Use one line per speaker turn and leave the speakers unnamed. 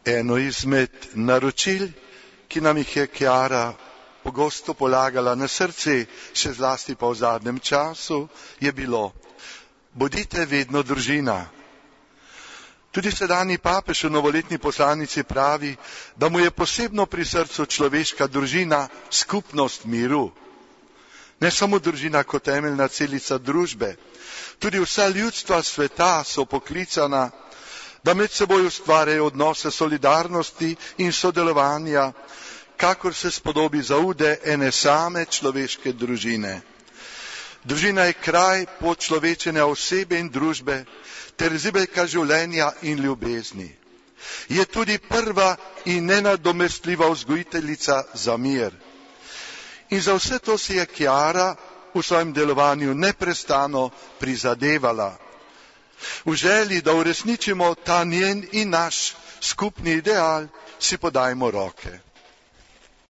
Eno izmed naročil, ki nam jih je Chiara pogosto polagala na srce, še zlasti pa v zadnjem času, je bilo: bodite vedno družina. Tudi sedanji papež v novoletni poslanici pravi, da mu je posebno pri srcu človeška družina, skupnost miru. Ne samo družina kot temeljna celica družbe, tudi vsa ljudstva sveta so poklicana, da med seboj ustvarjajo odnose solidarnosti in sodelovanja, kakor se spodobi zaude ene same človeške družine. Družina je kraj počlovečenja osebe in družbe ter zibelka življenja in ljubezni. Je tudi prva in nenadomestljiva vzgojiteljica za mir. In za vse to si je Chiara v svojem delovanju neprestano prizadevala. V želji, da uresničimo ta njen in naš skupni ideal, si podajmo roke.